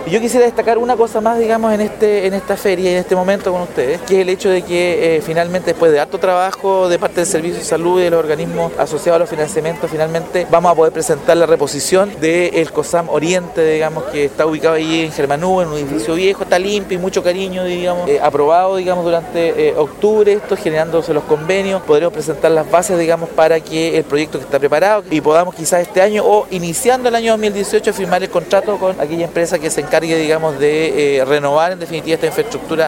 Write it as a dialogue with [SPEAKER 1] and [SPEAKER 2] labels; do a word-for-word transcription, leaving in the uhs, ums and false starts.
[SPEAKER 1] Y yo quisiera destacar una cosa más, digamos, en este en esta feria y en este momento con ustedes, que es el hecho de que eh, finalmente, después de harto trabajo de parte del Servicio de Salud y de los organismos asociados a los financiamientos, finalmente vamos a poder presentar la reposición del COSAM Oriente, digamos, que está ubicado allí en Germanú, en un edificio viejo, está limpio y mucho cariño, digamos, eh, aprobado, digamos, durante eh, octubre, esto generándose los convenios, podremos presentar las bases, digamos, para que el proyecto que está preparado y podamos quizás este año o iniciando el año dos mil dieciocho firmar el contrato con aquella empresa que se encargue, digamos, de eh, renovar en definitiva esta infraestructura